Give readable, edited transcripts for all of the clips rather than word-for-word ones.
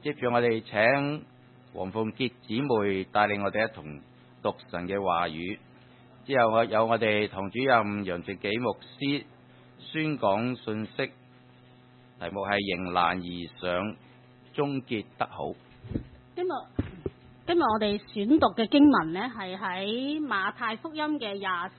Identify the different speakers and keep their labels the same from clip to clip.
Speaker 1: 接住我哋請黃鳳傑姊妹帶領我哋一同讀神嘅話語，之後有我哋堂主任楊傳紀牧師宣講信息，題目係迎難而上，終結得好。
Speaker 2: 今日我哋選讀嘅經文呢，係喺馬太福音嘅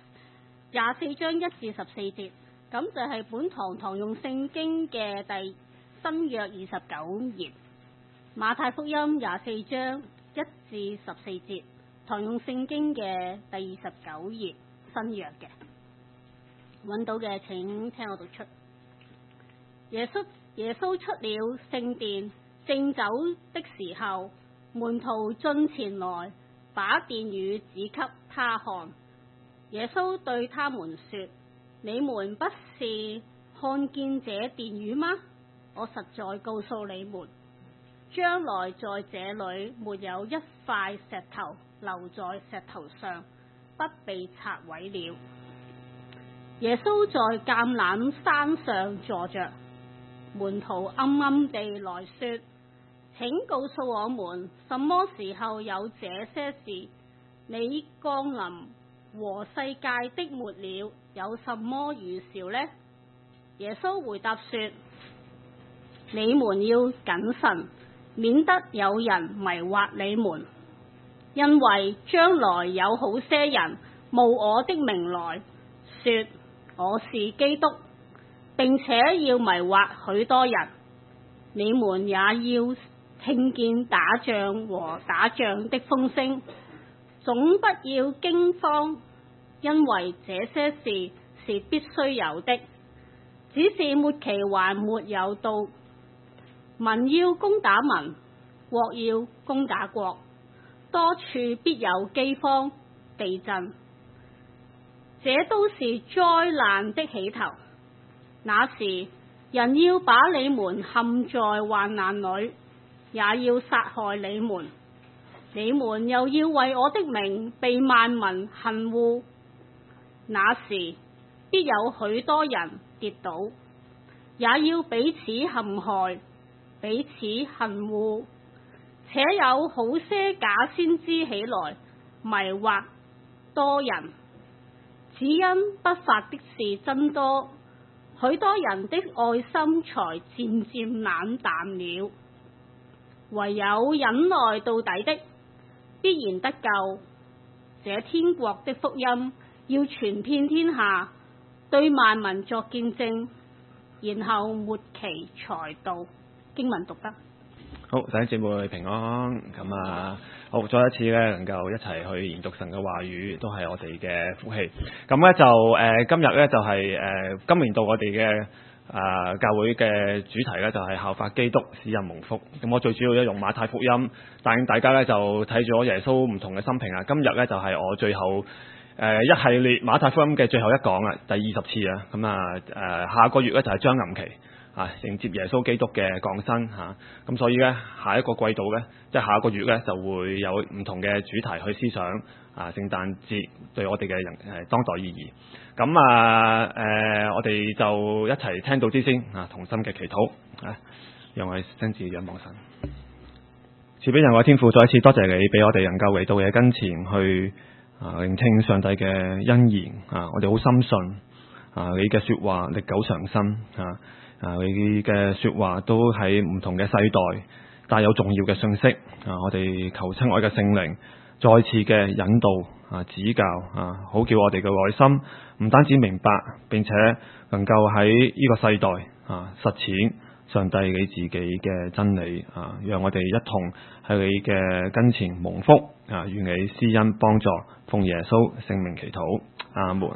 Speaker 2: 24章1至14節，咁就係本堂用聖經嘅新約29頁。馬太福音24章1至14節，堂用聖經嘅第29頁新約嘅，揾到嘅請聽我讀出。耶穌出了聖殿，正走的時候，門徒進前來，把殿宇指給他看。耶穌對他們說：你們不是看見這殿宇嗎？我實在告訴你們，將來在這裏沒有一塊石頭留在石頭上，不被拆毀了。耶穌在橄欖山上坐着，門徒暗暗地來說：請告訴我們，什麼時候有這些事？你降臨和世界的末了有什麼預兆呢？耶穌回答說：你們要謹慎，免得有人迷惑你們，因為將來有好些人冒我的名來說我是基督，並且要迷惑許多人。你們也要聽見打仗和打仗的風聲，總不要驚慌，因為這些事是必須有的，只是末期還沒有到。民要攻打民，國要攻打國，多處必有饑荒、地震，這都是災難的起頭。那時人要把你們陷在患難裏，也要殺害你們，你們又要為我的名被萬民恨惡。那時必有許多人跌倒，也要彼此陷害，彼此恨惡，且有好些假先知起來迷惑多人。只因不法的事增多，許多人的愛心才漸漸冷淡了。唯有忍耐到底的，必然得救。這天國的福音要傳遍天下，對萬民作見證，然後末期才到。經文讀得
Speaker 3: 好，弟兄姊妹平安。咁好，再一次咧，能夠一齊去研讀神嘅話語，都係我哋嘅福氣。咁咧就今日咧就係今年度我哋嘅教會嘅主題咧就係效法基督，使人蒙福。咁我最主要咧用馬太福音帶領大家咧就睇咗耶穌唔同嘅生平啊。今日咧就係我最後一系列馬太福音嘅最後一講啦，第20次啊。咁下個月咧就係將臨期。迎接耶穌基督嘅降生嚇，咁所以咧下一個季度咧，即係下一個月咧就會有唔同嘅主題去思想聖誕節對我哋嘅人當代意義。咁我哋就一齊聽到之先同心嘅祈禱讓我哋親自仰望神。慈悲仁愛天父，再一次多謝你俾我哋能夠嚟到你嘅跟前去聆聽上帝嘅恩言我哋好深信你嘅說話歷久常新你嘅說話都喺唔同嘅世代帶有重要嘅信息我哋求親愛嘅聖靈再次嘅引導指教好叫我哋嘅內心唔單止明白，並且能夠喺呢個世代實踐上帝你自己嘅真理讓我哋一同喺你嘅跟前蒙福願你施恩幫助，奉耶穌聖名祈禱，阿門。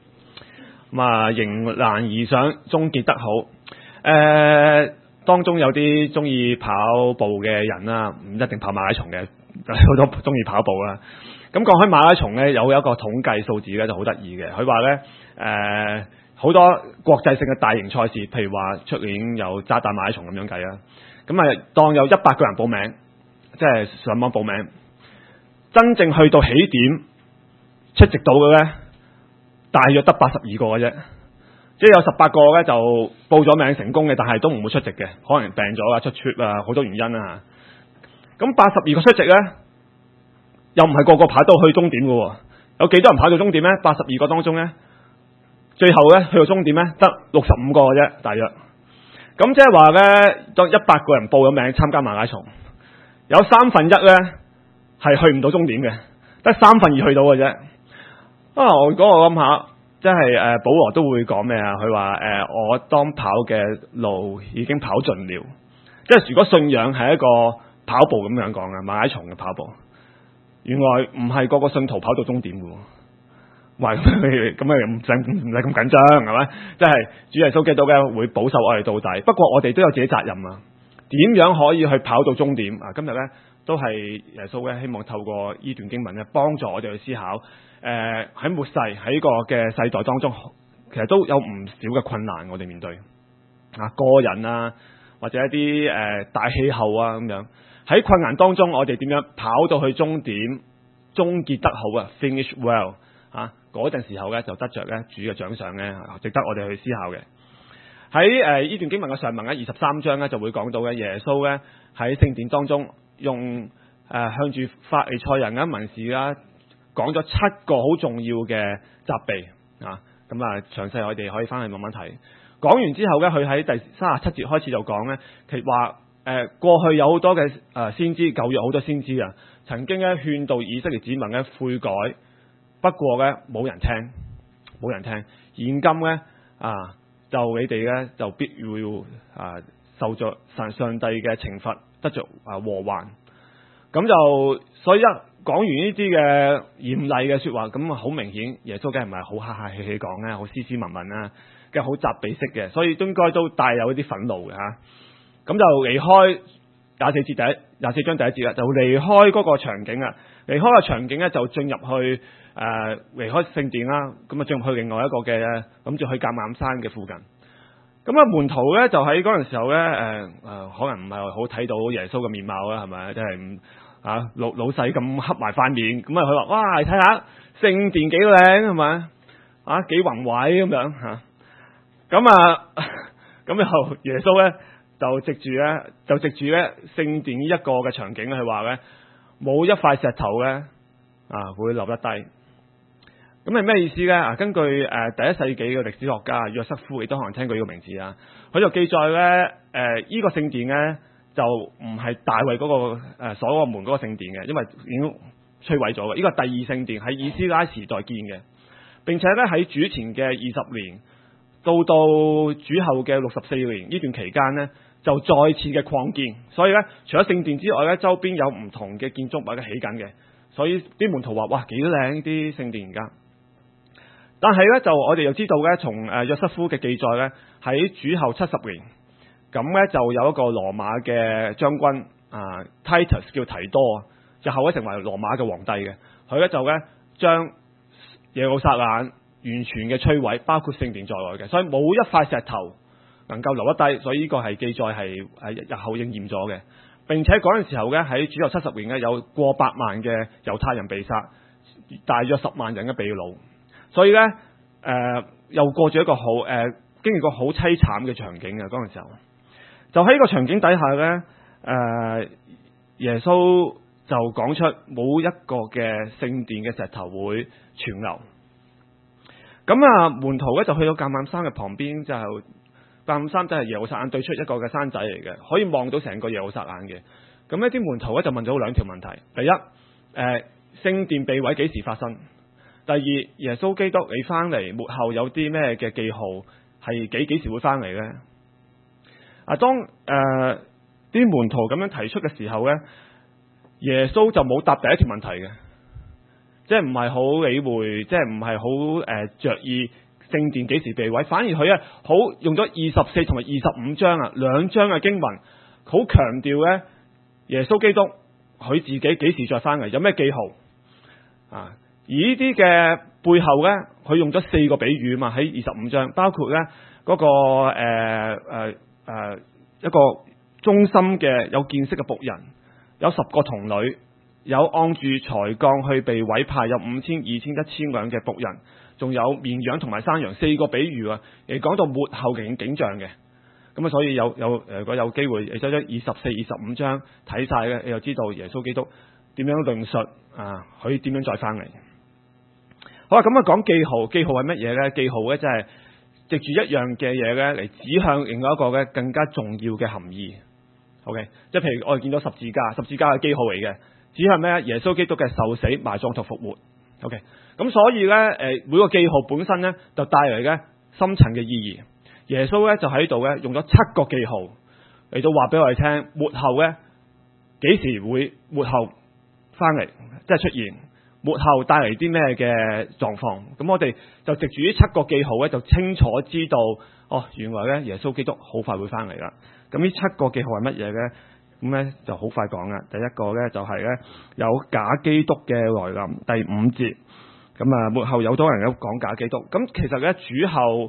Speaker 3: 迎難而上，終結得好。當中有啲中意跑步嘅人啦，唔一定跑馬拉松嘅，好多中意跑步啦。咁講開馬拉松咧，有一個統計數字咧就好得意嘅，佢話咧好多國際性嘅大型賽事，譬如話出年有渣打馬拉松咁樣計啦。咁當有100個人報名，即係上網報名，真正去到起點出席到嘅咧，大約得82個嘅啫。即係有18個咧就報咗名成功嘅，但係都唔會出席嘅，可能病咗啊、出 trip 啊，好多原因啊。 咁82個出席咧，又唔係個個跑到去終點嘅喎。有幾多人跑到終點咧？82個當中咧，最後咧去到終點咧得65個嘅啫，大約。咁即係話咧，當100個人報咗名參加馬拉松，有1/3咧係去唔到終點嘅，得2/3去到嘅啫。我諗下，即係保羅都會講咩啊？佢話我當跑嘅路已經跑盡了。即係如果信仰係一個跑步咁樣講嘅馬拉松嘅跑步，原來唔係個個信徒跑到終點嘅喎。哇！咁唔使咁緊張係咪？即係主耶穌基督咧會保守我哋到底。不過我哋都有自己責任啊。點樣可以去跑到終點啊？今日咧都係耶穌咧希望透過呢段經文咧幫助我哋去思考。喺末世喺個嘅世代當中，其實都有唔少嘅困難我哋面對啊，個人啊或者一啲大氣候啊咁樣。喺困難當中，我哋點樣跑到去終點，終結得好啊 ，finish well 啊！嗰陣時候咧就得着咧主嘅獎賞咧，值得我哋去思考嘅。喺呢段經文嘅上文咧23章咧就會講到嘅耶穌咧喺聖殿當中用向住法利賽人啊文士啦講咗7個好重要嘅責備啊！咁啊詳細我哋可以翻去慢慢睇。講完之後咧，佢喺第37節開始就講咧，其實話過去有好多嘅先知，舊約好多先知啊，曾經咧勸導以色列子民咧悔改，不過咧冇人聽。現今咧就你哋咧就必要受着上帝嘅懲罰，得着禍患。咁就所以一講完呢啲嘅嚴厲嘅說話，咁好明顯耶穌梗係唔係好客客氣氣講咧，好斯斯文文啦，梗係好責備式嘅，所以應該都帶有一啲憤怒嘅吓。咁就離開24章第一節啦，就離開嗰個場景啦。離開個場景咧，就進入去離開聖殿啦。咁啊，進入去另外一個嘅諗住去橄欖山嘅附近。咁啊，門徒咧就喺嗰陣時候咧，可能唔係好睇到耶穌嘅面貌啦，係咪？即係老細咁黑埋塊面。咁啊，佢話：哇，睇下聖殿幾靚係咪？幾宏偉咁樣嚇。咁又耶穌咧。就藉住咧聖殿一個嘅場景，佢話咧冇一塊石頭咧會留得低。咁係咩意思咧？根據第1世紀嘅歷史學家約瑟夫，亦都可能聽過呢個名字啊。佢就記載咧呢個聖殿咧就唔係大衛嗰個所羅門嗰個聖殿嘅，因為已經摧毀咗嘅。呢個第2聖殿喺以斯拉時代建嘅，並且咧喺主前嘅20年到主後嘅64年呢段期間咧，就再次嘅擴建，所以咧除咗聖殿之外咧，周邊有唔同嘅建築物嘅起緊嘅，所以啲門徒話：哇，幾靚啲聖殿而家！但係咧就我哋又知道咧，從約瑟夫嘅記載咧，喺主後70年，咁咧就有一個羅馬嘅將軍Titus 叫提多啊，就後咧成為羅馬嘅皇帝嘅，佢咧就咧將耶路撒冷完全嘅摧毀，包括聖殿在內嘅，所以冇一塊石頭能夠留得低，所以呢個係記載係日後應驗咗嘅。並且嗰陣時候咧，喺主後70年咧，有過百萬嘅猶太人被殺，大約10萬人嘅被擄，所以咧又過咗一個經歷過好凄慘嘅場景嘅嗰陣時候，就喺呢個場景底下咧，耶穌就講出冇一個嘅聖殿嘅石頭會存留。咁門徒咧就去到橄欖山嘅旁邊，就橄欖山就係耶路撒冷對出一個嘅山仔嚟嘅，可以望到成個耶路撒冷嘅。咁呢啲門徒咧就問咗2條問題：第一，聖殿被毀幾時發生？第二，耶穌基督你翻嚟末後有啲咩嘅記號係幾時會翻嚟咧？當啲門徒咁樣提出嘅時候咧，耶穌就冇答第一條問題嘅。即係唔係好理會，即係唔係好着意聖殿幾時被毀，反而佢好用咗24同埋25章2章嘅經文，好強調咧耶穌基督佢自己幾時再翻嚟，有咩記號而呢啲嘅背後咧，佢用咗4個比喻嘛，喺25章，包括咧嗰個一個忠心嘅有見識嘅僕人，有10個童女。有按住才幹去被委派，有5千、2千、1,000兩嘅僕人，仲有綿羊同埋山羊，4個比喻嚟講到末後嘅景象嘅。 咁啊，所以如果有機會，你將24、25章睇晒嘅，你就知道耶穌基督點樣論述啊，佢點樣再翻嚟。好啦，咁啊講記號，記號係乜嘢咧？記號咧，即係藉住一樣嘅嘢咧嚟指向另外一個咧更加重要嘅含義。OK， 即係譬如我哋見到十字架，十字架係記號嚟嘅，指向咩？耶穌基督嘅受死、埋葬同復活。OK， 咁所以咧每個記號本身咧就帶嚟嘅深層嘅意義。耶穌咧就喺度咧用咗7個記號嚟到話俾我哋聽，末後咧幾時會末後翻嚟，即係出現末後帶嚟啲咩嘅狀況。咁我哋就藉住呢7個記號咧，就清楚知道哦，原來咧耶穌基督好快會翻嚟啦。咁呢7個記號係乜嘢咧？咁咧就好快講啦。第一個咧就係咧有假基督嘅來臨，第5節。咁啊，末後有多人有講假基督。咁其實咧主後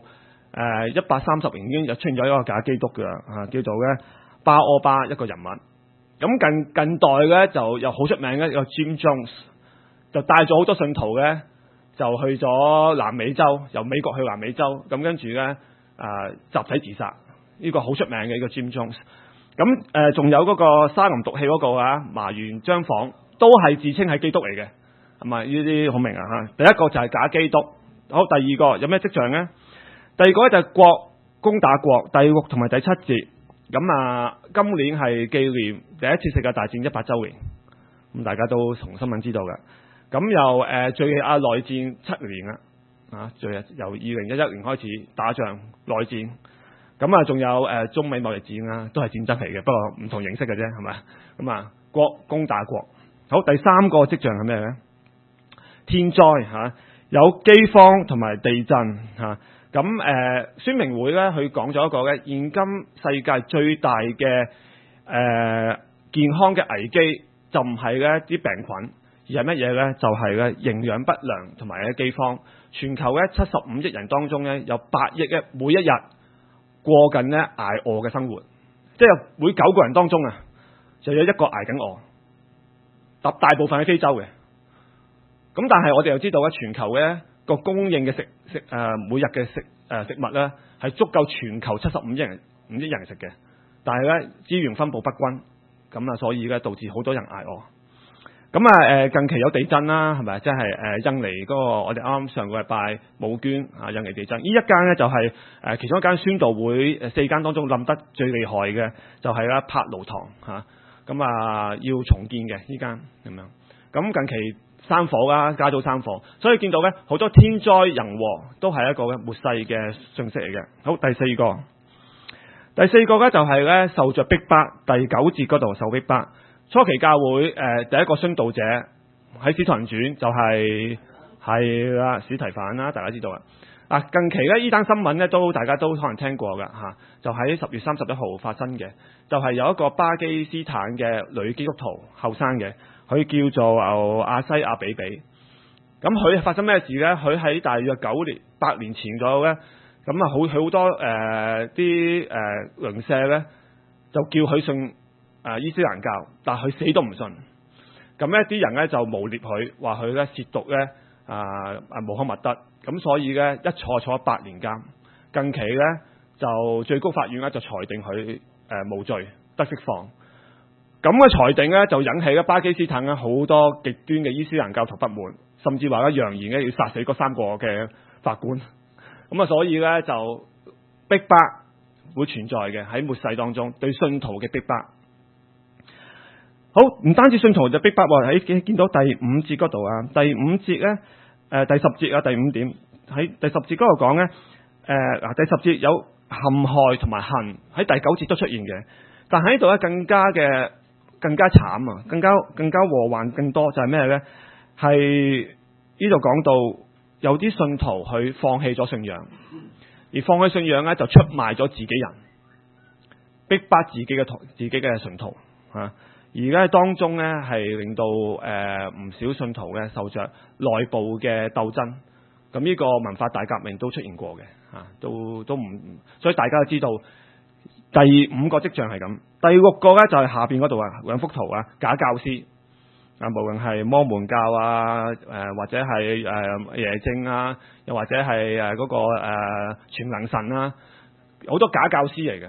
Speaker 3: 130年已經就出現咗一個假基督㗎啦，叫做咧巴柯巴一個人物。咁近代咧就又好出名嘅一個 Jim Jones， 就帶咗好多信徒咧就去咗南美洲，由美國去南美洲，咁跟住咧集體自殺，呢個好出名嘅呢個 Jim Jones。咁仲有嗰個沙林毒氣嗰個麻原彰晃都係自稱係基督嚟嘅，係咪？呢啲好明啊嚇。第一個就係假基督。好，第二個有咩跡象咧？第二個咧就係國攻打國，第6同埋第7節。咁今年係紀念第一次世界大戰100週年，咁大家都從新聞知道嘅。咁又敍利亞內戰7年啦，由2011年開始打仗內戰。咁仲有中美貿易戰啦，都係戰爭嚟嘅，不過唔同形式嘅啫，係咪？咁國攻打國。好，第3個跡象係咩咧？天災有饑荒同埋地震嚇。咁宣明會咧，佢講咗一個咧，現今世界最大嘅健康嘅危機就唔係咧啲病菌，而係乜嘢咧？就係咧營養不良同埋咧饑荒。全球咧75億人當中咧，有8億嘅每一日過緊咧捱餓嘅生活，即係每9個人當中就有1個捱緊餓。大部分喺非洲嘅。咁但係我哋又知道咧，全球咧個供應嘅每日嘅食物咧係足夠全球75億人食嘅，但係咧資源分佈不均，咁所以咧導致好多人捱餓。咁近期有地震啦，係咪？即係印尼嗰個我哋啱啱上個禮拜募捐印尼地震，呢一間咧就係其中一間宣道會4間當中冧得最厲害嘅，就係咧柏勞堂嚇。咁要重建嘅呢間咁樣。咁近期山火啦，加咗山火，所以見到咧好多天災人禍都係一個末世嘅訊息嚟嘅。好，第四個咧就係咧受着逼迫，第9節嗰度受逼迫。初期教會第一個殉道者喺使徒行傳就係啦史提反啦，大家知道啦。近期咧呢單新聞咧大家都可能聽過㗎嚇，就喺10月31號發生嘅，就係有一個巴基斯坦嘅女基督徒後生嘅。佢叫做阿西亞比比，咁佢發生咩事咧？佢喺大約8年前左右咧，咁好多啲鄰舍咧就叫佢信伊斯蘭教，但係佢死都唔信。咁咧啲人咧就誣蔑佢，話佢咧褻瀆咧穆罕默德，咁所以咧一坐8年監。近期咧就最高法院咧就裁定佢無罪得釋放。咁嘅裁定咧就引起咧巴基斯坦咧好多極端嘅伊斯蘭教徒不滿，甚至話咧揚言咧要殺死嗰3個嘅法官。咁所以咧就逼迫會存在嘅喺末世當中對信徒嘅逼迫。好，唔單止信徒就逼迫喎，喺見到第5節嗰度第5節咧第10節第5點喺第10節嗰度講咧第10節有陷害同埋恨，喺第9節都出現嘅，但喺呢度咧更加慘啊，更加禍患更多，就係咩咧？係呢度講到有啲信徒去放棄咗信仰，而放棄信仰咧就出賣咗自己人，逼迫自己嘅信徒啊！而家當中咧係令到唔少信徒咧受着內部嘅鬥爭，咁呢個文化大革命都出現過嘅都唔，所以大家都知道。第5個跡象係咁，第6個咧就係下邊嗰度兩幅圖假教師無論係摩門教或者係耶正又或者係嗰個全能神好多假教師嚟嘅。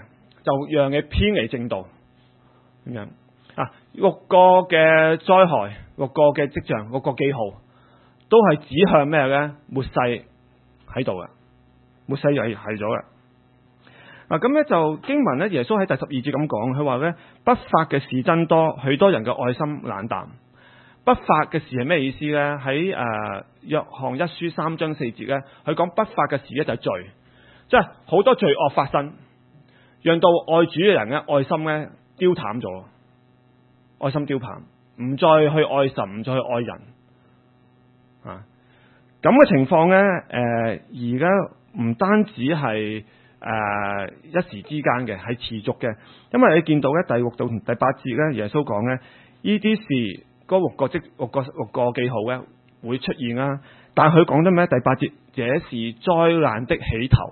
Speaker 3: 就讓你偏離正道咁樣啊。六個嘅災害，六個嘅跡象，六個記號，都係指向咩咧？末世喺度嘅，末世係咗嘅。嗱咁咧就經文咧，耶穌喺第12節咁講，佢話咧，不法嘅事增多，許多人嘅愛心冷淡。不法嘅事係咩意思咧？喺約翰一書3章4節咧，佢講不法嘅事咧就係罪，即係好多罪惡發生，讓到愛主嘅人嘅愛心咧丟淡咗，愛心丟淡，唔再去愛神，唔再去愛人啊。咁嘅情況咧，而家唔單止係一時之間嘅，係持續嘅。因為你見到咧第6到第8節咧，耶穌講咧呢啲事嗰六個記號咧會出現啦。但係佢講得咩？第8節，這是災難的起頭，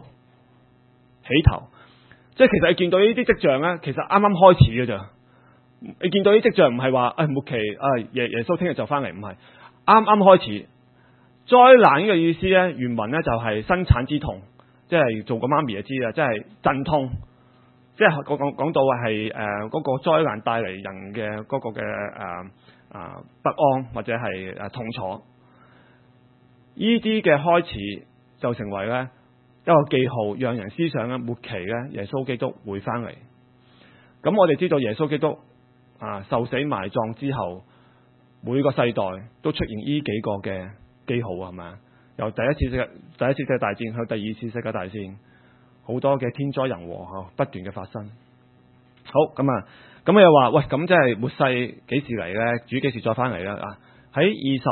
Speaker 3: 即係其實你見到呢啲跡象咧，其實啱啱開始嘅咋。你見到啲跡象唔係話末期耶穌聽日就翻嚟，唔係，啱啱開始。災難嘅意思咧，原文咧就係生產之痛。即係做個媽咪就知啦，即係陣痛，即係講到係嗰個災難帶嚟人嘅嗰個嘅不安或者係痛楚，呢啲嘅開始就成為咧一個記號，讓人思想咧末期咧耶穌基督會翻嚟。咁我哋知道耶穌基督受死埋葬之後，每個世代都出現呢幾個嘅記號係咪？由第一次世界大戰去第二次世界大戰，好多嘅天災人禍不斷嘅發生。好咁你又話喂，咁即係末世幾時嚟咧？主幾時再翻嚟咧？喺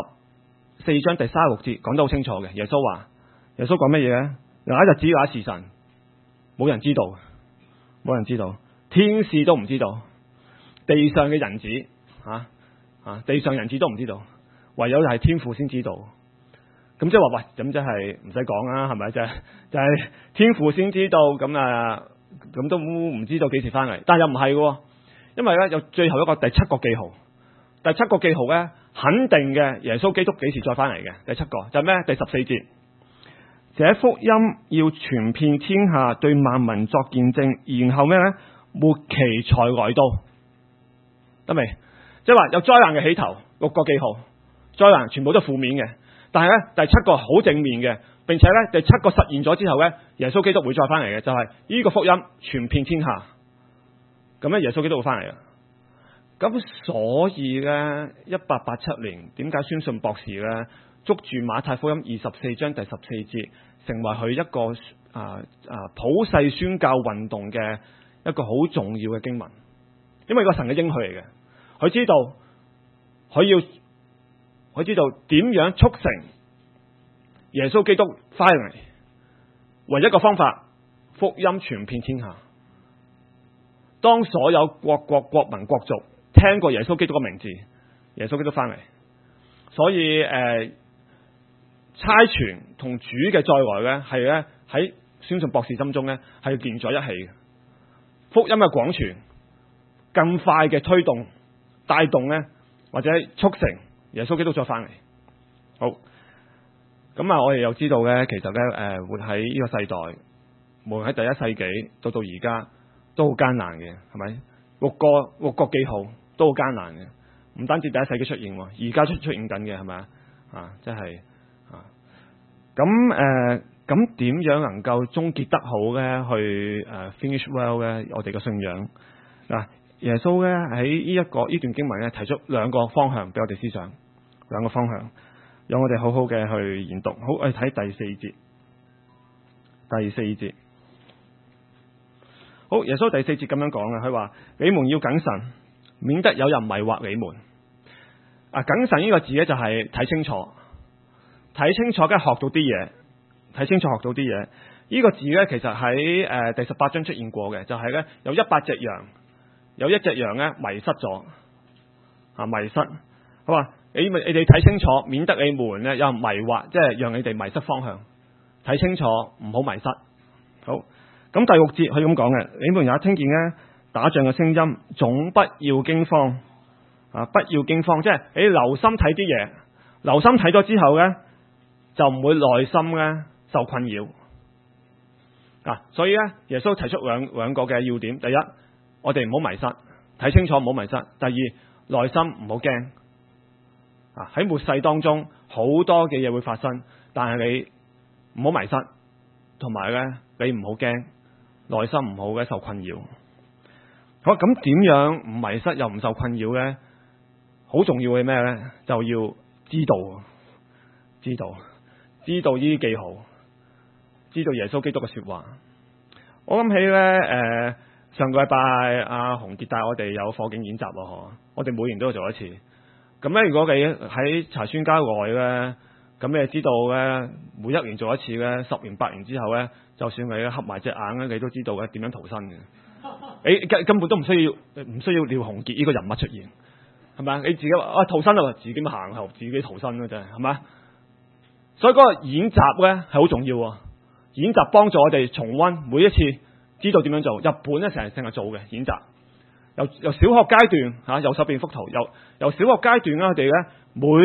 Speaker 3: 24章第36節講得好清楚嘅。耶穌講乜嘢咧？有一日子有一時辰，冇人知道，天使都唔知道，地上嘅人子地上人子都唔知道，唯有係天父先知道。咁即係話喂，咁即係唔使講啦，係咪？就係天父先知道，咁都唔知道幾時翻嚟。但係又唔係嘅，因為咧有最後一個第7個記號。第7個記號咧，肯定嘅耶穌基督幾時再翻嚟嘅。第7個就係咩？第14節，這福音要傳遍天下，對萬民作見證，然後咩咧？末期才來到，得未？即係話有災難嘅起頭，6個記號，災難全部都負面嘅。但係咧，第7個好正面嘅，並且咧第7個實現咗之後咧，耶穌基督會再翻嚟嘅，就係呢個福音傳遍天下。咁咧，耶穌基督會翻嚟啦。咁所以咧，1887年點解宣信博士咧捉住馬太福音24章第14節，成為佢一個普世宣教運動嘅一個好重要嘅經文？因為個神嘅應許嚟嘅，佢知道點樣促成耶穌基督翻嚟，唯一個方法，福音傳遍天下。當所有國民國族聽過耶穌基督嘅名字，耶穌基督翻嚟，所以差傳同主嘅再來咧，係咧喺宣信博士心中咧係連在一起嘅。福音嘅廣傳更快嘅推動帶動咧，或者促成耶穌基督再翻嚟。好，咁我哋又知道咧，其實咧活喺呢個世代，無論喺第一世紀到而家都好艱難嘅，係咪？六個記號都好艱難嘅，唔單止第一世紀出現，而家出現緊嘅係咪？即係咁點樣能夠終結得好咧？去finish well 咧？我哋嘅信仰耶穌咧喺呢段經文咧提出兩個方向俾我哋思想，兩個方向，讓我哋好好嘅去研讀。好，我哋睇第四節。好，耶穌第4節咁樣講嘅，佢話：你們要謹慎，免得有人迷惑你們。謹慎呢個字咧就係睇清楚，跟學到啲嘢，睇清楚學到啲嘢。呢個字咧其實喺第18章出現過嘅，就係咧有100隻羊，有一隻羊咧迷失咗，迷失。佢話你哋睇清楚，免得你們咧有人迷惑，即係讓你哋迷失方向。睇清楚，唔好迷失。好。咁第6節佢咁講嘅，你們也聽見咧打仗嘅聲音，總不要驚慌，不要驚慌，即係你留心睇啲嘢，留心睇咗之後咧，就唔會內心咧受困擾。 所以咧，耶穌提出兩個嘅要點：第一，我哋唔好迷失，睇清楚唔好迷失；第二，內心唔好驚。喺末世當中，好多嘅嘢會發生，但係你唔好迷失，同埋咧你唔好驚，內心唔好嘅受困擾。好，咁點樣唔迷失又唔受困擾咧？好重要嘅咩咧？就要知道呢啲記號，知道耶穌基督嘅說話。我諗起咧，上個禮拜阿洪傑帶我哋有火警演習啊，我哋每年都要做一次。咁咧，如果你喺柴村郊外咧，咁你知道咧，每一年做一次咧，10年8年之後咧，就算你合埋隻眼咧，你都知道咧點樣逃生嘅。你根本都唔需要廖洪傑呢個人物出現，係咪啊？你自己話逃生啦，自己行後自己逃生嘅啫，係咪？所以嗰個演習咧係好重要喎。演習幫助我哋重溫每一次，知道點樣做。日本咧成日做嘅演習，由小學階段右手邊幅圖，由小學階段咧，佢哋咧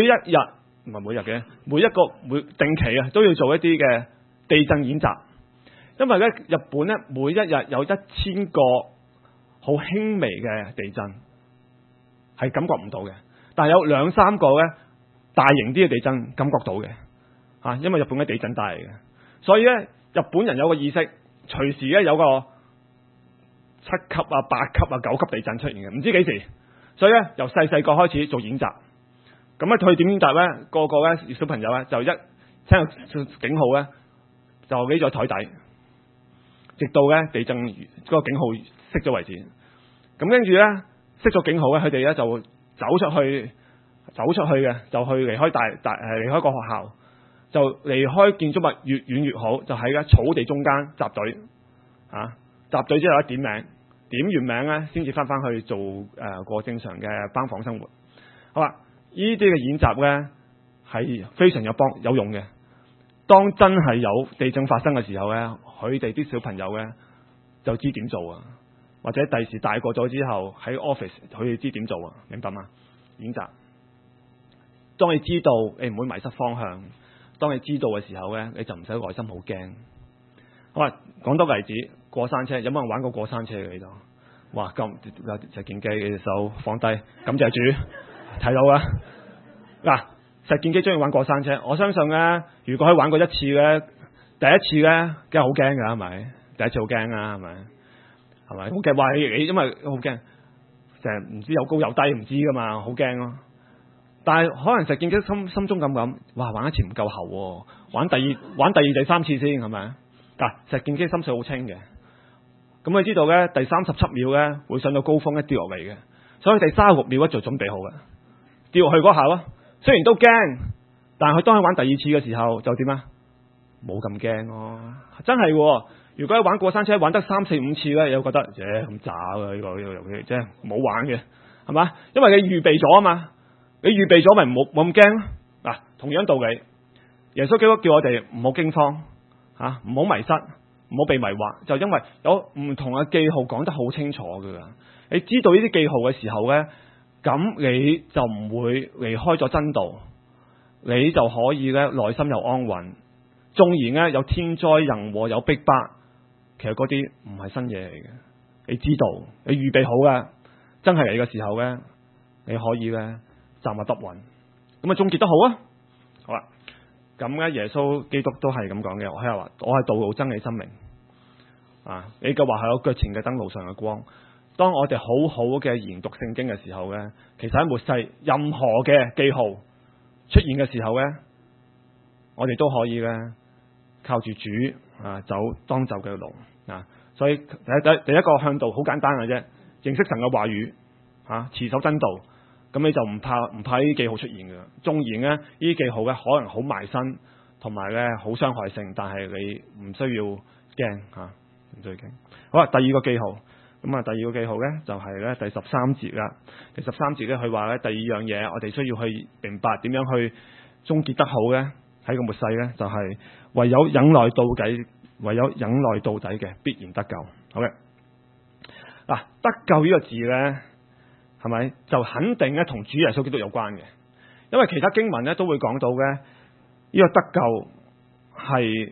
Speaker 3: 每定期都要做一啲嘅地震演習，因為咧日本咧每一日有1000個好輕微嘅地震係感覺唔到嘅，但係有2-3個咧大型啲嘅地震感覺到嘅，因為日本嘅地震帶嚟嘅，所以咧日本人有個意識，隨時咧有個7級、8級、9級地震出現嘅，唔知幾時，所以咧由細個開始做演習，咁咧佢點演習咧？個咧小朋友咧就一聽到警號咧就匿咗台底，直到咧地震嗰個警號熄咗為止。咁跟住咧熄咗警號咧，佢哋咧就會走出去嘅，就去離開離開個學校，就離開建築物越遠越好，就喺咧草地中間集隊，集隊之後點名，點完名咧先至翻去做過正常嘅班房生活。好啦，呢啲嘅演習咧係非常有用嘅。當真係有地震發生嘅時候咧，佢哋啲小朋友咧就知點做啊，或者第時大個咗之後喺 office 佢哋知點做啊，明白嗎？演習，當你知道你唔會迷失方向，當你知道嘅時候咧，你就唔使內心好驚。好啦，講多個例子，過山車，有冇人玩過過山車嘅呢度？哇，咁石建基嘅手放低，感謝主，睇到啦。嗱，石建基中意玩過山車，我相信咧，如果佢玩過一次咧，第一次咧，梗係好驚㗎，係咪？第一次好驚啊，係咪？好驚，話你因為好驚，成日唔知有高有低，唔知㗎嘛，好驚咯。但係可能石建基心中咁，哇，玩一次唔夠喉，玩第二、第三次先，係咪？嗱，石建基心水好清嘅，咁佢知道咧，第37秒咧會上到高峰一跌落嚟嘅，所以第36秒一就準備好嘅，跌落去嗰下咯。雖然都驚，但係佢當佢玩第二次嘅時候就點啊？冇咁驚咯，真係喎。如果玩過山車玩得3、4、5次咧，又覺得咁渣嘅呢個遊戲，即係唔好玩嘅，係嘛？因為你預備咗啊嘛，你預備咗咪冇咁驚咯。嗱，同樣道理，耶穌基督叫我哋唔好驚慌。唔好迷失，唔好被迷惑，就因為有唔同嘅記號講得好清楚㗎。你知道呢啲記號嘅時候咧，咁你就唔會離開咗真道，你就可以咧內心又安穩。縱然咧有天災人禍有逼迫，其實嗰啲唔係新嘢嚟嘅。你知道，你預備好嘅，真係嚟嘅時候咧，你可以咧站立得穩。咁啊，終結得好啊，好啦。咁咧，耶穌基督都係咁講嘅。我係話，我係道路真理生命。你嘅話係我腳前嘅燈，路上嘅光。當我哋好好嘅研讀聖經嘅時候咧，其實喺末世任何嘅記號出現嘅時候咧，我哋都可以咧靠住主走當走嘅路。所以第一個向導好簡單嘅啫，認識神嘅話語，持守真道。咁你就唔怕呢啲記號出現嘅。縱然咧呢啲記號咧可能好埋身，同埋咧好傷害性，但係你唔需要驚唔需要驚。好啦，第二個記號，咁第二個記號咧就係咧第13節啦。第13節咧佢話咧第二樣嘢，我哋需要去明白點樣去終結得好咧，喺個末世咧就係唯有忍耐到底嘅必然得救。好嘅，嗱，得救呢個字咧，係咪就肯定咧同主耶穌基督有關嘅？因為其他經文咧都會講到咧，呢個得救係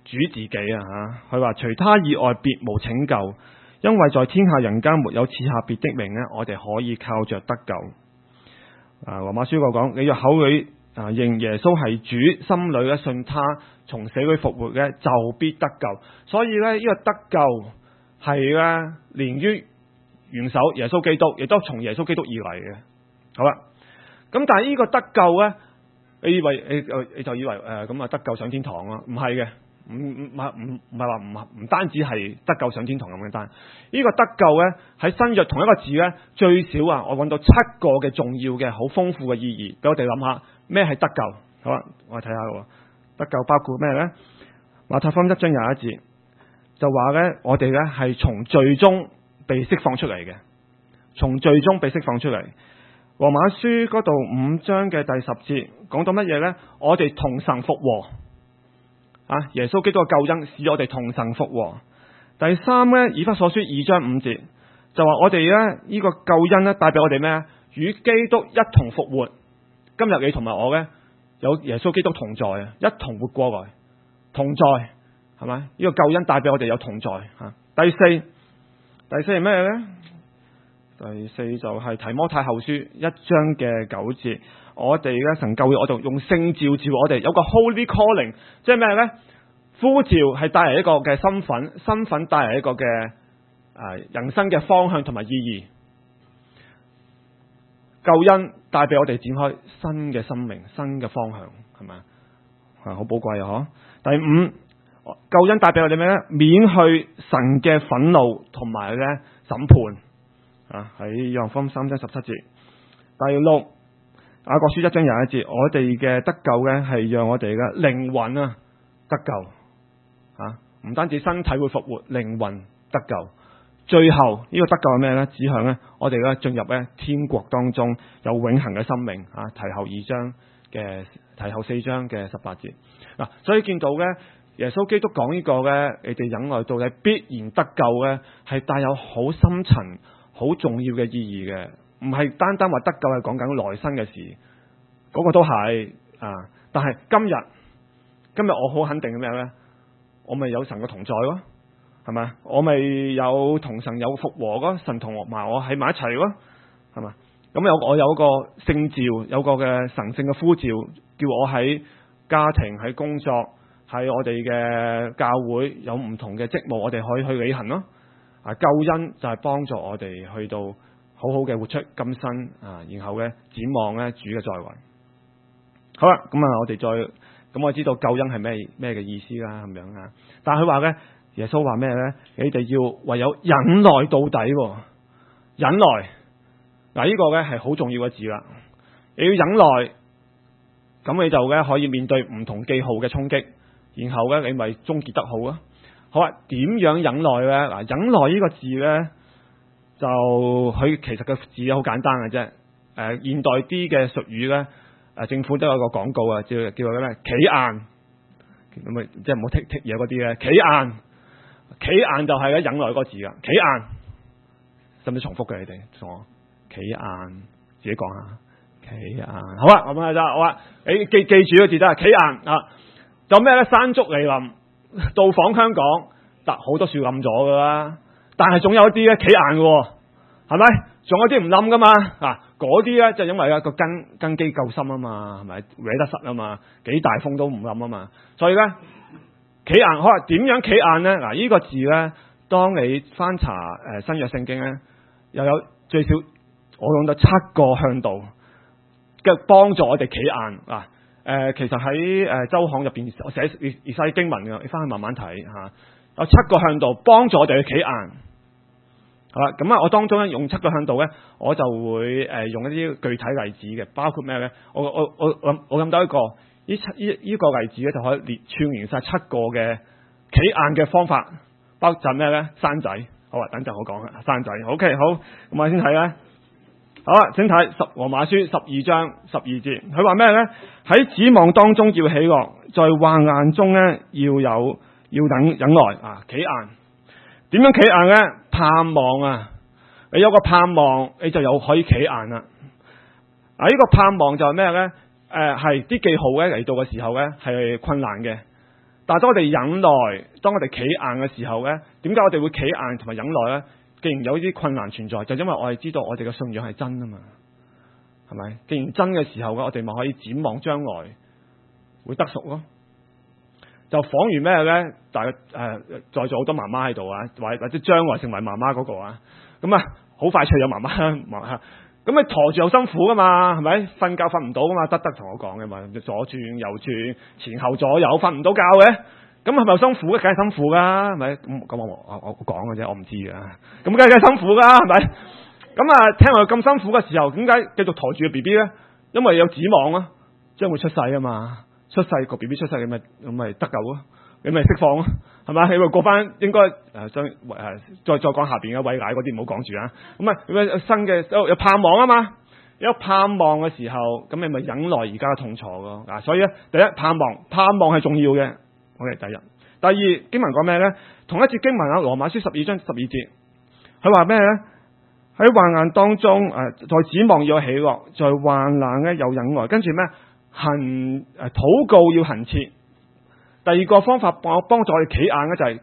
Speaker 3: 主自己啊嚇，佢話除他以外別無拯救，因為在天下人間沒有賜下別的名咧，我哋可以靠着得救。羅馬書講，你若口裏認耶穌係主，心裏咧信他從死裏復活嘅，就必得救。所以咧呢個得救係咧連於元首耶穌基督，亦都從耶穌基督而嚟嘅。好啦，咁但係呢個得救咧，你就以為咁得救上天堂啦？唔係嘅，唔係話唔單止係得救上天堂咁簡單。呢個得救咧喺新約同一個字咧最少我揾到7個嘅重要嘅好豐富嘅意義，俾我哋諗下咩係得救。好啦，我哋睇下喎，得救包括咩咧？馬太福音1章21節就話咧，我哋咧係從罪中被釋放出嚟嘅，從罪中被釋放出嚟。羅馬書嗰度5章嘅第10節講到乜嘢咧？我哋同神復和耶穌基督嘅救恩使我哋同神復和。第3咧，以弗所書2章5節就話我哋咧呢個救恩咧帶俾我哋咩？與基督一同復活。今日你同埋我咧有耶穌基督同在一同活過來，同在係咪？呢個救恩帶俾我哋有同在。第四係咩咧？第4就係提摩太後書1章嘅9節，我哋咧神救我哋用聖召召我哋，有個 Holy Calling， 即係咩咧？呼召係帶嚟一個嘅身份帶嚟一個嘅人生嘅方向同埋意義。救恩帶俾我哋展開新嘅生命、新嘅方向，係咪啊？好寶貴啊！嗬。第5，救恩帶俾我哋咩咧？免去神嘅憤怒同埋咧審判。喺約翰福音3章17節。第6，雅各書1章21節，我哋嘅得救咧係讓我哋嘅靈魂得救。唔單止身體會復活，靈魂得救。最後呢個得救係咩咧？指向咧我哋咧進入咧天國當中有永恆嘅生命。提後4章嘅18節。所以見到咧耶穌基督講呢個咧，你哋忍耐到底必然得救咧，係帶有好深層、好重要嘅意義嘅，唔係單單話得救係講緊來生嘅事，嗰個都係但係今日我好肯定嘅咩咧？我咪有神嘅同在咯，係咪？我咪有同神有復和咯，神同埋我喺埋一齊咯，係咪？咁我有個聖召，有個嘅神聖嘅呼召，叫我喺家庭、喺工作、喺我哋嘅教會有唔同嘅職務，我哋可以去履行咯。救恩就係幫助我哋去到好好嘅活出今生然後咧展望咧主嘅在位。好啦，我哋再咁我知道救恩係咩嘅意思啦，咁樣但係佢話咧，耶穌話咩咧？你哋要唯有忍耐到底。忍耐呢個咧係好重要嘅字啦。你要忍耐，咁你就咧可以面對唔同記號嘅衝擊，然後咧你咪終結得好啊。好啊，點樣忍耐咧？忍耐呢個字咧，就佢其實個字好簡單嘅啫。現代啲嘅術語咧，政府都有個廣告叫佢咩？企硬，咁咪即係唔好剔嘢嗰啲咧。企硬就係咧忍耐嗰個字噶。企硬，使唔使重複嘅？你哋同我企硬，自己講下。企硬，好啊，咁啊就好啊。你記住個字都係企硬啊。有咩咧？山竹嚟臨，到訪香港，好多樹冧咗噶啦，但係總有一啲咧企硬嘅，係咪？仲有啲唔冧噶嘛？嗰啲咧就因為個根基夠深啊嘛，係咪？搲得實啊嘛，幾大風都唔冧啊嘛。所以咧企硬，好啦，點樣企硬咧？呢個字咧，當你翻查新約聖經咧，又有最少我用到7個向度嘅幫助我哋企硬。其實喺周刊入邊我寫以西經文嘅，你翻去慢慢睇有7個向度幫助我哋去企硬。好啦，咁我當中咧用7個向度咧，我就會用一啲具體例子嘅，包括咩咧？我諗到一個呢個例子咧，就可以串聯晒7個嘅企硬嘅方法，包括咩咧？生仔。好啊，等陣我講啦，生仔。OK， 好，咁我先睇咧。好啦，請睇羅馬書12章12節，佢話咩咧？喺指望當中要喜樂，在患難中咧要忍耐企硬。點樣企硬咧？盼望你有個盼望，你就有可以企硬啦。呢個盼望就係咩咧？係啲記號咧嚟到嘅時候咧係困難嘅， 但係當我哋忍耐，當我哋企硬嘅時候咧，點解我哋會企硬同埋忍耐咧？既然有呢啲困難存在，就因為我哋知道我哋嘅信仰係真啊嘛，係咪？既然真嘅時候咧，我哋咪可以展望將來會得贖咯。就仿如咩咧？大家在座好多媽媽喺度啊，或者將來成為媽媽嗰個啊，咁啊好快脆有媽媽。咁你陀住又辛苦噶嘛，係咪？瞓覺瞓唔到噶嘛，得同我講嘅嘛，左轉右轉前後左右瞓唔到覺嘅，咁係咪又辛苦？梗係辛苦噶，係咪？咁我講嘅啫，我唔知嘅。咁梗係辛苦噶，係咪？咁啊，聽話咁辛苦嘅時候，點解繼續陀住個 B B 咧？因為有指望啊，將會出世啊嘛，出世個 B B 出世，咁咪得救咯，你咪釋放咯。係嘛？你咪過翻應該將再講下邊嘅餵奶嗰啲唔好講住啊！咁啊新嘅有盼望啊嘛，有盼望嘅時候，咁你咪忍耐而家嘅痛楚咯。所以咧，第一盼望係重要嘅。OK， 第一，第二經文講咩咧？同一節經文啊，羅馬書12章12節，佢話咩咧？喺患難當中在指望要喜樂，在患難咧有忍耐，跟住咩？禱告要恆切。第二個方法幫助我哋企硬嘅就係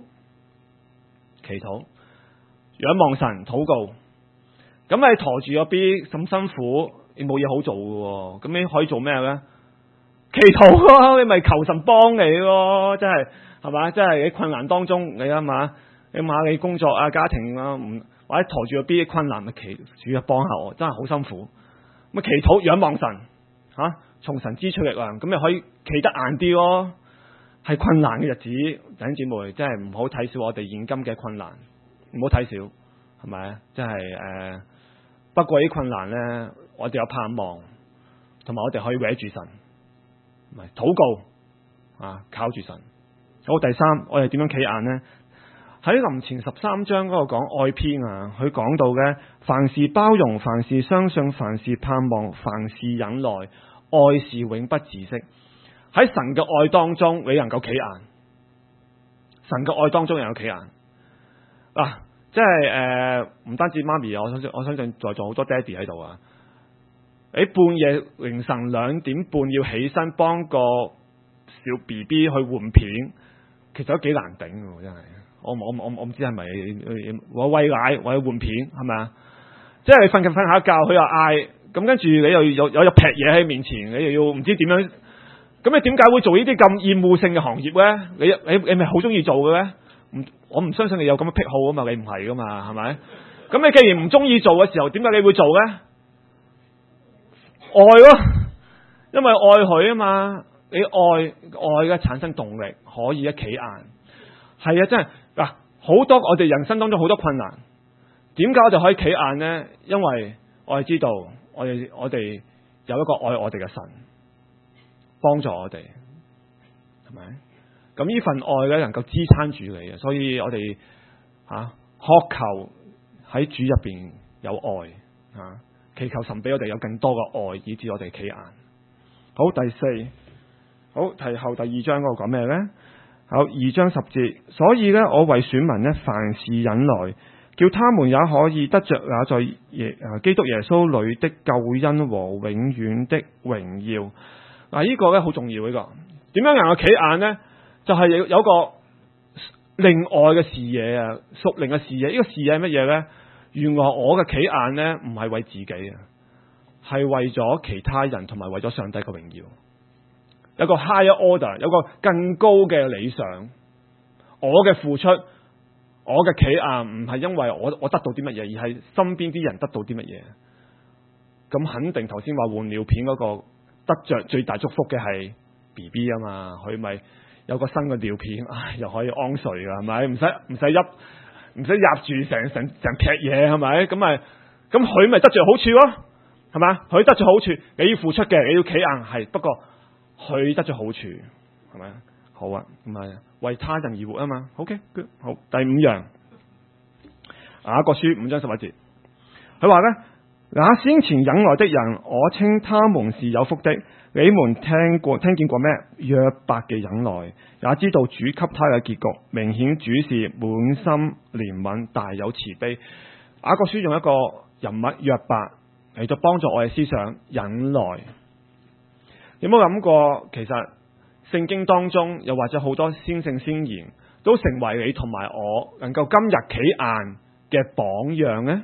Speaker 3: 祈禱，仰望神，禱告。咁你陀住個 B 咁辛苦，你冇嘢好做嘅，咁你可以做咩咧？祈禱咯，你咪求神幫你咯，真係嘛？真係喺困難當中，你諗下，你工作啊、家庭啊，或者陀住個 B 困難，咪祈主啊幫下我，真係好辛苦。咁祈禱仰望神從神支取力量，咁你可以企得硬啲咯。係困難嘅日子，弟兄姊妹真係唔好睇小我哋現今嘅困難，唔好睇小，係咪啊？真係不過啲困難咧，我哋有盼望，同埋我哋可以搲住神，唔係禱告靠住神。好，第三，我哋點樣企硬呢？喺林前13章嗰度講愛篇啊，佢講到嘅凡事包容，凡事相信，凡事盼望，凡事忍耐，愛是永不止息。喺神嘅愛當中，你能夠企硬。神嘅愛當中，能夠企硬。即係唔單止媽咪，我相信在座好多爹哋喺度啊！你半夜凌晨2點半要起身幫個小 B B 去換片，其實都幾難頂嘅，真係。我唔知係咪我餵奶或者換片係咪啊？即係你瞓下覺，佢又嗌，咁跟住你又有劈嘢喺面前，你又要唔知點樣。咁你點解會做呢啲咁厭惡性嘅行業咧？你咪好中意做嘅咧？我唔相信你有咁嘅癖好啊嘛，你唔係噶嘛，係咪？咁你既然唔中意做嘅時候，點解你會做咧？愛咯，因為愛佢啊嘛。你愛嘅產生動力，可以一企硬。係啊，真係好多我哋人生當中好多困難，點解我哋可以企硬咧？因為我哋知道我哋有一個愛我哋嘅神。幫助我哋，係咪？咁呢份愛咧，能夠支撐住你嘅，所以我哋渴求喺主入邊有愛祈求神俾我哋有更多嘅愛，以致我哋企硬。好，第4，好，提後第2章嗰度講咩咧？好，2章10節，所以咧，我為選民咧，凡事忍耐，叫他們也可以得着那在基督耶穌裏的救恩和永遠的榮耀。呢個咧好重要，呢個點樣能夠企硬呢？就係有個另外嘅視野啊，屬靈嘅視野。呢個視野係乜嘢呢？原來我嘅企硬呢，唔係為自己啊，係為咗其他人同埋為咗上帝嘅榮耀。有個 higher order， 有個更高嘅理想。我嘅付出，我嘅企硬唔係因為我得到啲乜嘢，而係身邊啲人得到啲乜嘢。咁肯定頭先話換尿片嗰個。得着最大祝福嘅係 BB 啊嘛，佢咪有個新嘅尿片，又可以安睡噶，係咪？唔使入住成劈嘢，係咪？咁佢咪得着好處咯，係嘛？佢得着好處，你要付出嘅，你要企硬係，不過佢得着好處，係咪？好啊，咁啊，為他人而活啊嘛。OK， 好，第5樣，雅各書5章11節，佢話咧。那先前忍耐的人，我稱他們是有福的。你們聽見過咩？約伯嘅忍耐，也知道主給他嘅結局。明顯主是滿心憐憫，大有慈悲。雅各書用一個人物約伯嚟到幫助我哋思想忍耐。有冇諗過？其實聖經當中，又或者好多先聖先賢，都成為你同埋我能夠今日企硬嘅榜樣呢？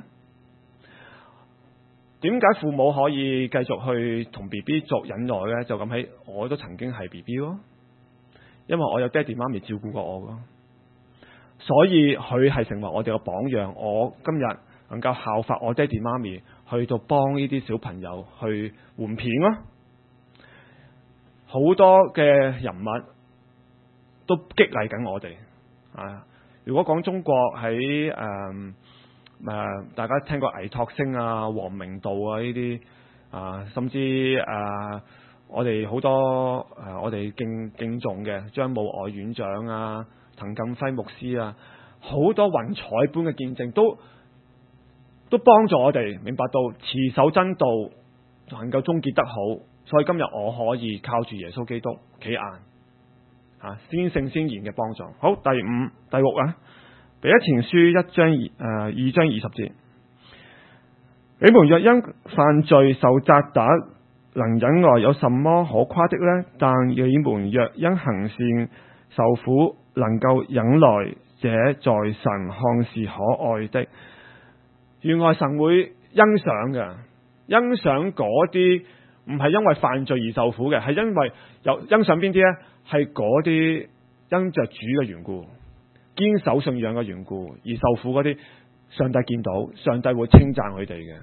Speaker 3: 點解父母可以繼續去同 BB 作忍耐呢？就咁喺我都曾經係 BB 咯，因為我有爹哋媽咪照顧過我咯，所以佢係成為我哋嘅榜樣。我今日能夠效法我爹哋媽咪，去到幫呢啲小朋友去換片咯。好多嘅人物都激勵緊我哋啊！如果講中國喺大家聽過倪柝聲啊、王明道啊呢啲啊，甚至我哋好多我哋敬重嘅張武愛院長啊、滕近輝牧師啊，好多雲彩般嘅見證都幫助我哋明白到持守真道能夠終結得好。所以今日我可以靠住耶穌基督企硬先聖先賢嘅幫助。好，第五、第六啊，彼得前書2章20節，你們若因犯罪受責打，能忍耐，有什麼可誇的呢？但你們若因行善受苦，能夠忍耐，這在神看是可愛的。原來神會欣賞嘅，欣賞嗰啲唔係因為犯罪而受苦嘅，係因為有欣賞邊啲呢？係嗰啲因着主嘅緣故，堅守信仰嘅緣故而受苦嗰啲，上帝見到，上帝會稱讚佢哋嘅。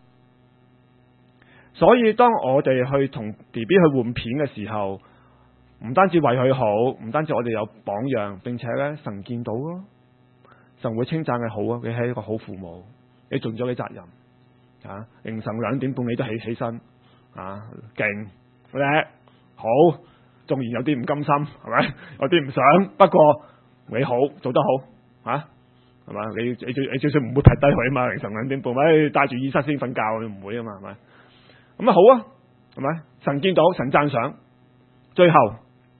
Speaker 3: 所以當我哋去同 BB 去換片嘅時候，唔單止為佢好，唔單止我哋有榜樣，並且咧神見到咯，神會稱讚佢好啊！佢係一個好父母，你盡咗你責任啊！凌晨2點半你都起身啊，勁叻好，縱然有啲唔甘心，係咪？有啲唔想，不過你好做得好啊，係嘛？你最少唔會劈低佢啊嘛！凌晨2點半，帶住耳塞先瞓覺，你唔會啊嘛，係咪？咁啊好啊，係咪？神見到，神讚賞，最後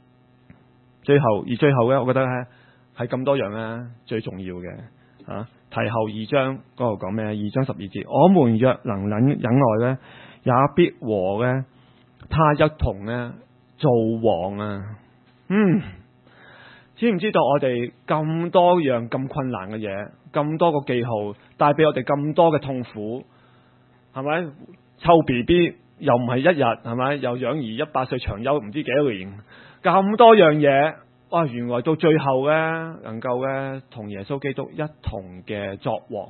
Speaker 3: 咧，我覺得咧係咁多樣咧最重要嘅啊。提後2章嗰度講咩？2章12節，我們若能忍耐咧，也必和咧他一同咧做王啊！知唔知道我哋咁多樣咁困難嘅嘢，咁多個記號帶俾我哋咁多嘅痛苦，係咪？湊 BB 又唔係一日，係咪？又養兒100歲長憂唔知幾多年，咁多樣嘢，哇！原來到最後咧，能夠咧同耶穌基督一同嘅作王，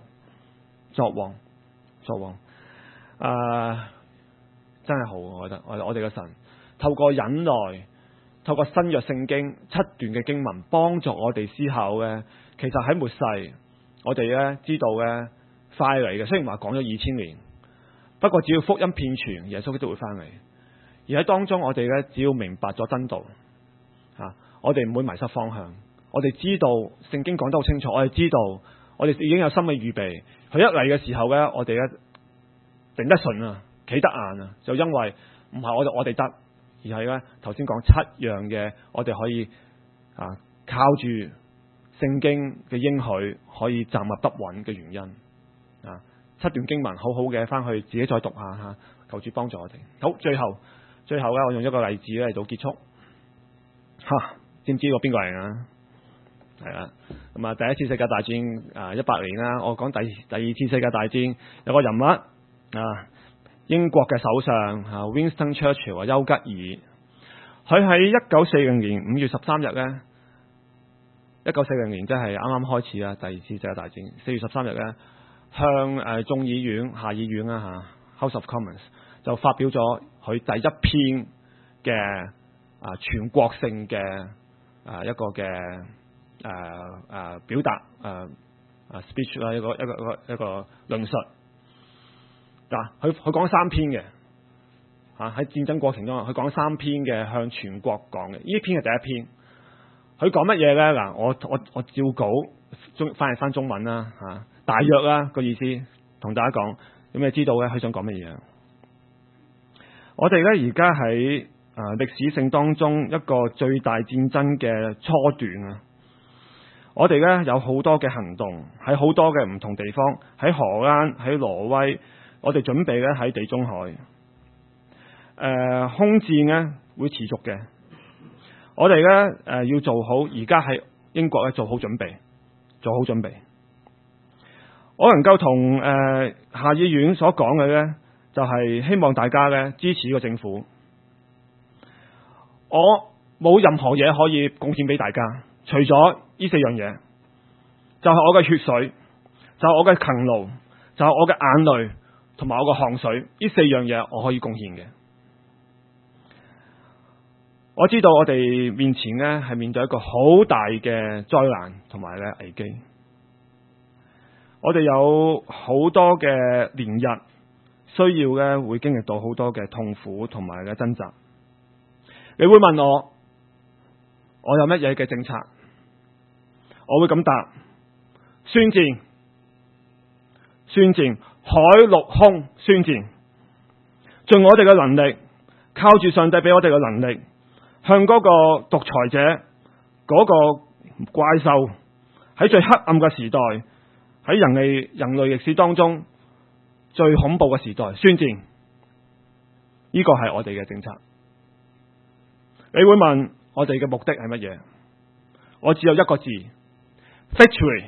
Speaker 3: 真係好，我覺得我哋嘅神透過忍耐，透過新約聖經7段嘅經文，幫助我哋思考嘅。其實喺末世，我哋咧知道咧快嚟嘅，雖然話講咗2000年。不過只要福音遍傳，耶穌基督會翻嚟。而喺當中，我哋咧只要明白咗真道，我哋唔會迷失方向。我哋知道聖經講得好清楚，我哋知道我哋已經有心理預備。佢一嚟嘅時候咧，我哋咧頂得順啊，企得硬啊，就因為唔係我哋得，而係咧頭先講7樣嘅，我哋可以靠住聖經嘅應許，可以站立得穩嘅原因啊。7段經文好好嘅，翻去自己再讀下吓，求主幫助我哋。好，最後咧，我用一個例子咧嚟到結束。知唔知個邊個嚟啊？係啦，咁啊，第一次世界大戰100年啦，我講第二次世界大戰有個人物英國嘅首相Winston Churchill 丘吉爾，佢喺1940年5月13日咧，1940年即係啱啱開始啦，第二次世界大戰4月13日咧。向眾議院、下議院House of Commons 就發表咗佢第一篇嘅全國性嘅一個嘅表達speech 啦，一個論述。佢講3篇嘅喺戰爭過程中，佢講3篇嘅向全國講嘅。呢篇係第一篇，佢講乜嘢咧？嗱，我照稿翻譯翻中文啦大約啦個意思，同大家講，有咩知道咧？佢想講乜嘢？我哋咧而家喺歷史性當中一個最大戰爭嘅初段啊！我哋咧有好多嘅行動喺好多嘅唔同地方，喺荷蘭、喺挪威，我哋準備咧喺地中海。空戰咧會持續嘅。 我哋咧要做好，而家喺英國咧做好準備。我能夠同下議院所講嘅咧，就係希望大家咧支持呢個政府。我冇任何嘢可以貢獻俾大家，除咗呢4樣嘢，就係我嘅血水，就係我嘅勤勞，就係我嘅眼淚，同埋我嘅汗水。呢4樣嘢我可以貢獻嘅。我知道我哋面前呢係面對一個好大嘅災難同埋咧危機，我哋有好多嘅連日需要咧會經歷到好多嘅痛苦同埋嘅掙扎。你會問我有乜嘢嘅政策？我會咁答：宣戰，海陸空宣戰，盡我哋嘅能力，靠住上帝俾我哋嘅能力，向嗰個獨裁者、嗰個怪獸喺最黑暗嘅時代，喺人類歷史當中最恐怖嘅時代宣戰。呢個係我哋嘅政策。你會問我哋嘅目的係乜嘢？我只有一個字：victory，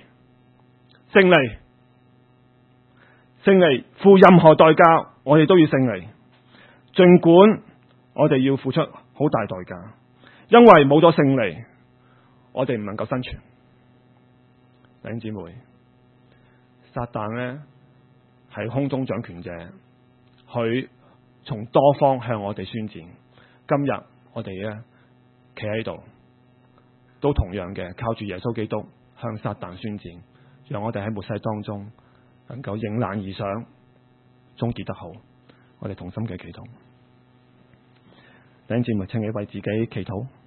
Speaker 3: 勝利，付任何代價，我哋都要勝利。儘管我哋要付出好大代價，因為冇咗勝利，我哋唔能夠生存。弟兄姊妹，撒旦呢係空中掌權者，佢從多方向我哋宣戰。今日我哋呢企喺度，都同樣嘅靠住耶穌基督向撒旦宣戰，讓我哋喺末世當中能夠迎難而上，終結得好。我哋同心嘅祈禱。弟兄姊妹，請你為自己祈禱。